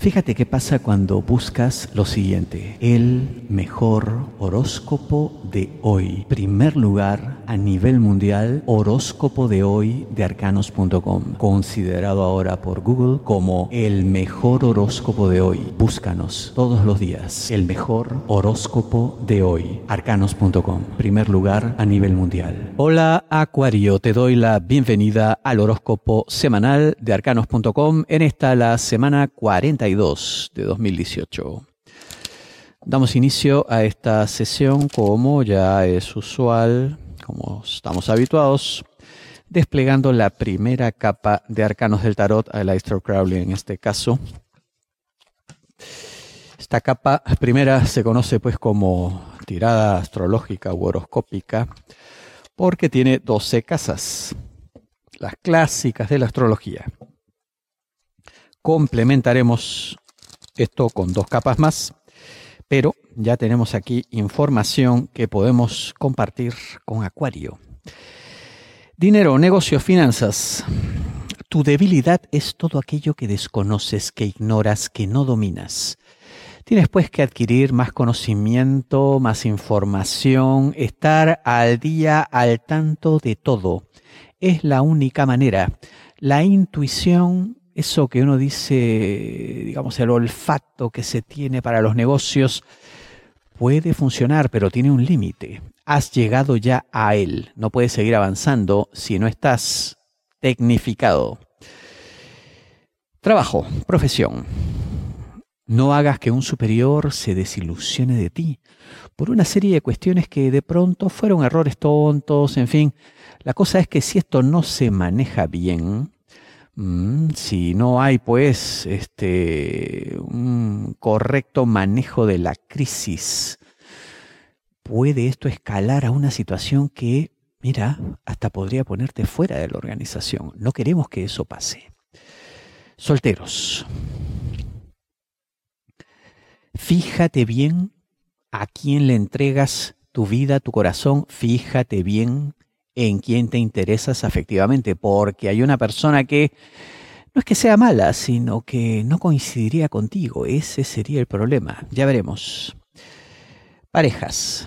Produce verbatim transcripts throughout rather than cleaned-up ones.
Fíjate qué pasa cuando buscas lo siguiente: el mejor horóscopo de hoy. Primer lugar a nivel mundial, horóscopo de hoy de arcanos punto com, considerado ahora por Google como el mejor horóscopo de hoy. Búscanos todos los días. El mejor horóscopo de hoy, arcanos punto com, primer lugar a nivel mundial. Hola Acuario, te doy la bienvenida al horóscopo semanal de arcanos punto com en esta la semana cuarenta y dos de dos mil dieciocho. Damos inicio a esta sesión como ya es usual, como estamos habituados, desplegando la primera capa de arcanos del tarot, Aleister Crowley en este caso. Esta capa primera se conoce pues como tirada astrológica u horoscópica porque tiene doce casas, las clásicas de la astrología. Complementaremos esto con dos capas más, pero ya tenemos aquí información que podemos compartir con Acuario. Dinero, negocios, finanzas. Tu debilidad es todo aquello que desconoces, que ignoras, que no dominas. Tienes pues que adquirir más conocimiento, más información, estar al día, al tanto de todo. Es la única manera. La intuición, eso que uno dice, digamos, el olfato que se tiene para los negocios, puede funcionar, pero tiene un límite. Has llegado ya a él. No puedes seguir avanzando si no estás tecnificado. Trabajo, profesión. No hagas que un superior se desilusione de ti por una serie de cuestiones que de pronto fueron errores tontos, en fin. La cosa es que si esto no se maneja bien, mmm, si no hay pues este un correcto manejo de la crisis, puede esto escalar a una situación que, mira, hasta podría ponerte fuera de la organización. No queremos que eso pase. Solteros. Fíjate bien a quién le entregas tu vida, tu corazón. Fíjate bien en quién te interesas afectivamente, porque hay una persona que no es que sea mala, sino que no coincidiría contigo. Ese sería el problema. Ya veremos. Parejas.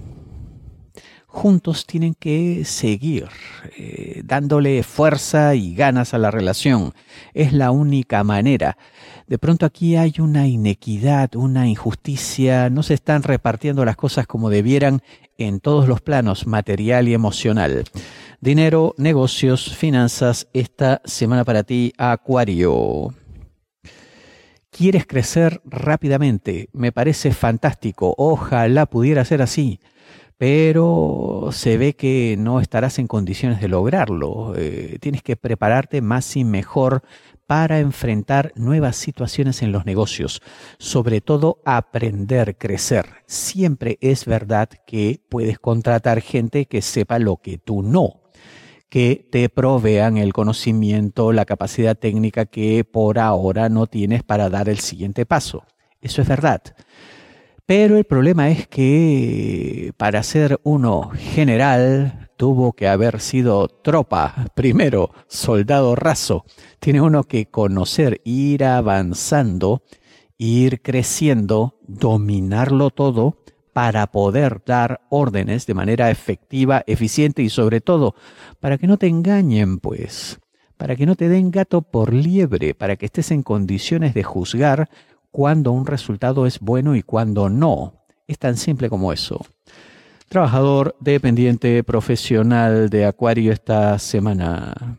Juntos tienen que seguir eh, dándole fuerza y ganas a la relación. Es la única manera. De pronto aquí hay una inequidad, una injusticia. No se están repartiendo las cosas como debieran en todos los planos, material y emocional. Dinero, negocios, finanzas, esta semana para ti, Acuario. ¿Quieres crecer rápidamente? Me parece fantástico. Ojalá pudiera ser así. Pero se ve que no estarás en condiciones de lograrlo. Eh, tienes que prepararte más y mejor para enfrentar nuevas situaciones en los negocios. Sobre todo, aprender, crecer. Siempre es verdad que puedes contratar gente que sepa lo que tú no, que te provean el conocimiento, la capacidad técnica que por ahora no tienes para dar el siguiente paso. Eso es verdad. Pero el problema es que para ser uno general tuvo que haber sido tropa, primero soldado raso. Tiene uno que conocer, ir avanzando, ir creciendo, dominarlo todo para poder dar órdenes de manera efectiva, eficiente y sobre todo para que no te engañen, pues, para que no te den gato por liebre, para que estés en condiciones de juzgar cuando un resultado es bueno y cuando no. Es tan simple como eso. Trabajador, dependiente, profesional de Acuario esta semana.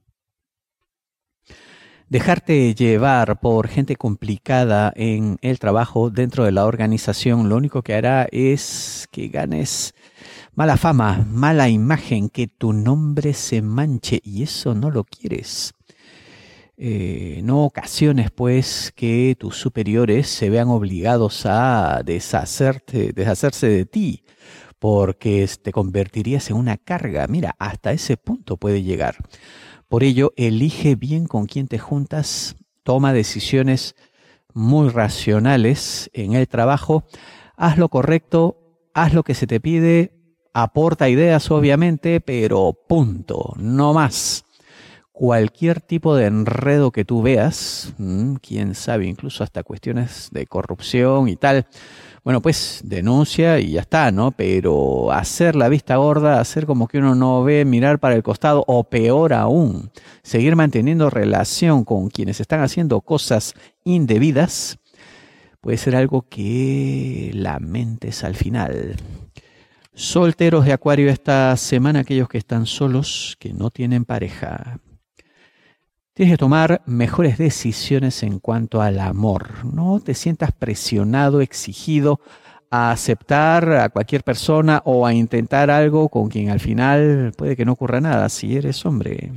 Dejarte llevar por gente complicada en el trabajo dentro de la organización, lo único que hará es que ganes mala fama, mala imagen, que tu nombre se manche y eso no lo quieres. Eh, no ocasiones pues que tus superiores se vean obligados a deshacerte, deshacerse de ti porque te convertirías en una carga. Mira, hasta ese punto puede llegar. Por ello, elige bien con quién te juntas, toma decisiones muy racionales en el trabajo, haz lo correcto, haz lo que se te pide, aporta ideas obviamente, pero punto, no más. Cualquier tipo de enredo que tú veas, mmm, quién sabe, incluso hasta cuestiones de corrupción y tal, bueno, pues denuncia y ya está, ¿no? Pero hacer la vista gorda, hacer como que uno no ve, mirar para el costado, o peor aún, seguir manteniendo relación con quienes están haciendo cosas indebidas, puede ser algo que lamentes al final. Solteros de Acuario esta semana, aquellos que están solos, que no tienen pareja. Tienes que tomar mejores decisiones en cuanto al amor. No te sientas presionado, exigido a aceptar a cualquier persona o a intentar algo con quien al final puede que no ocurra nada si eres hombre.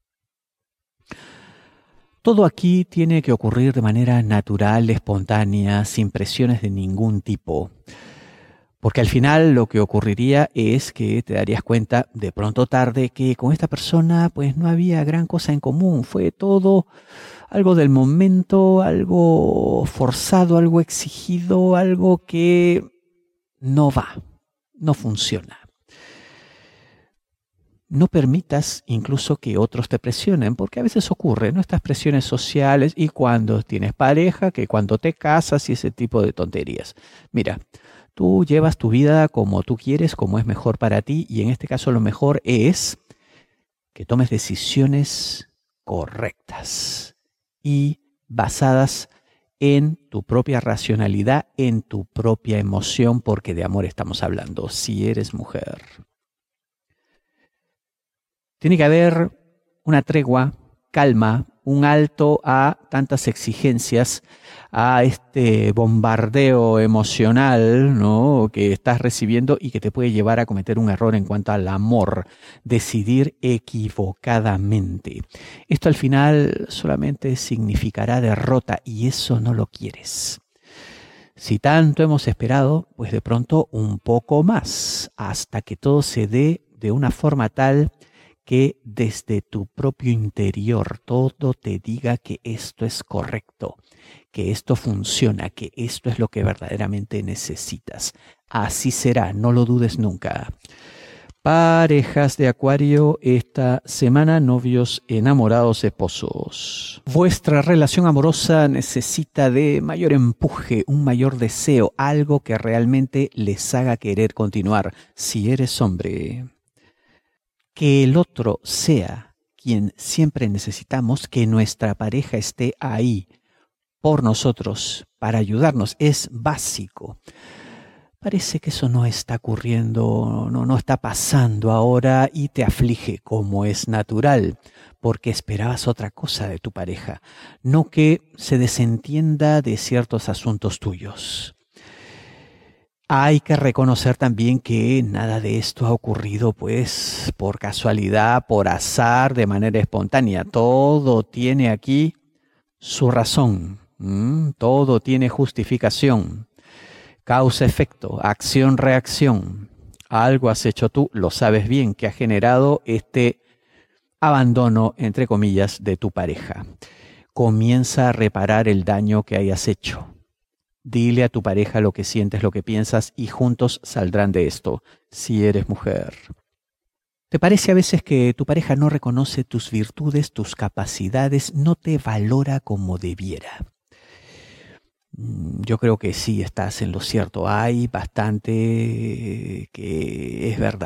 Todo aquí tiene que ocurrir de manera natural, espontánea, sin presiones de ningún tipo. Porque al final lo que ocurriría es que te darías cuenta de pronto tarde que con esta persona pues no había gran cosa en común. Fue todo algo del momento, algo forzado, algo exigido, algo que no va, no funciona. No permitas incluso que otros te presionen, porque a veces ocurre, ¿no? Estas presiones sociales y cuando tienes pareja, que cuando te casas y ese tipo de tonterías. Mira, tú llevas tu vida como tú quieres, como es mejor para ti, y en este caso lo mejor es que tomes decisiones correctas y basadas en tu propia racionalidad, en tu propia emoción, porque de amor estamos hablando, si eres mujer. Tiene que haber una tregua, calma, un alto a tantas exigencias, a este bombardeo emocional, ¿no?, que estás recibiendo y que te puede llevar a cometer un error en cuanto al amor, decidir equivocadamente. Esto al final solamente significará derrota y eso no lo quieres. Si tanto hemos esperado, pues de pronto un poco más, hasta que todo se dé de una forma tal que desde tu propio interior todo te diga que esto es correcto, que esto funciona, que esto es lo que verdaderamente necesitas. Así será, no lo dudes nunca. Parejas de Acuario, esta semana, novios, enamorados, esposos. Vuestra relación amorosa necesita de mayor empuje, un mayor deseo, algo que realmente les haga querer continuar, si eres hombre. Que el otro sea quien siempre necesitamos, que nuestra pareja esté ahí por nosotros, para ayudarnos, es básico. Parece que eso no está ocurriendo, no, no está pasando ahora y te aflige, como es natural, porque esperabas otra cosa de tu pareja, no que se desentienda de ciertos asuntos tuyos. Hay que reconocer también que nada de esto ha ocurrido pues por casualidad, por azar, de manera espontánea. Todo tiene aquí su razón, ¿Mm? Todo tiene justificación, causa-efecto, acción-reacción. Algo has hecho tú, lo sabes bien, que ha generado este abandono, entre comillas, de tu pareja. Comienza a reparar el daño que hayas hecho. Dile a tu pareja lo que sientes, lo que piensas y juntos saldrán de esto, si eres mujer. ¿Te parece a veces que tu pareja no reconoce tus virtudes, tus capacidades, no te valora como debiera? Yo creo que sí estás en lo cierto. Hay bastante que es verdad.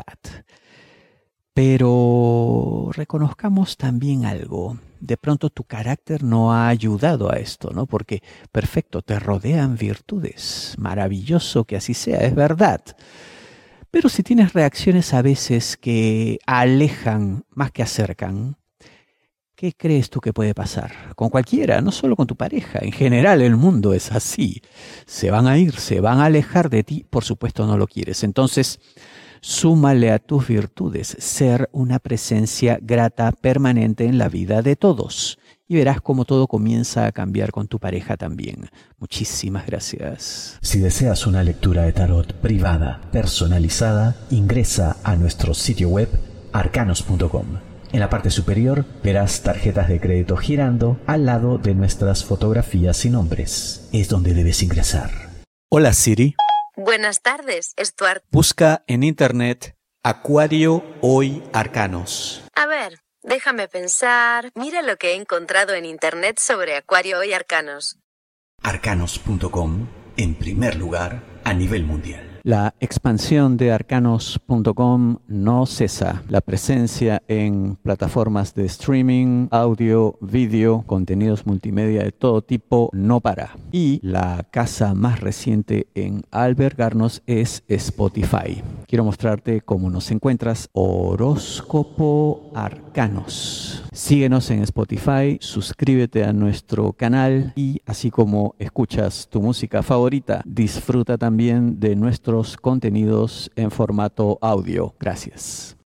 Pero reconozcamos también algo. De pronto tu carácter no ha ayudado a esto, ¿no? Porque, perfecto, te rodean virtudes. Maravilloso que así sea, es verdad. Pero si tienes reacciones a veces que alejan más que acercan, ¿qué crees tú que puede pasar? Con cualquiera, no solo con tu pareja. En general el mundo es así. Se van a ir, se van a alejar de ti. Por supuesto no lo quieres. Entonces, súmale a tus virtudes ser una presencia grata permanente en la vida de todos. Y verás cómo todo comienza a cambiar con tu pareja también. Muchísimas gracias. Si deseas una lectura de tarot privada, personalizada, ingresa a nuestro sitio web arcanos punto com. En la parte superior verás tarjetas de crédito girando al lado de nuestras fotografías y nombres. Es donde debes ingresar. Hola Siri. Buenas tardes, Stuart. Busca en internet Acuario Hoy Arcanos. A ver, Déjame pensar. Mira lo que he encontrado en internet sobre Acuario y arcanos. arcanos punto com, en primer lugar a nivel mundial. La expansión de arcanos punto com no cesa. La presencia en plataformas de streaming, audio, vídeo, contenidos multimedia de todo tipo no para. Y la casa más reciente en albergarnos es Spotify. Quiero mostrarte cómo nos encuentras. Horóscopo Arcanos. Síguenos en Spotify, suscríbete a nuestro canal y así como escuchas tu música favorita, disfruta también de nuestros contenidos en formato audio. Gracias.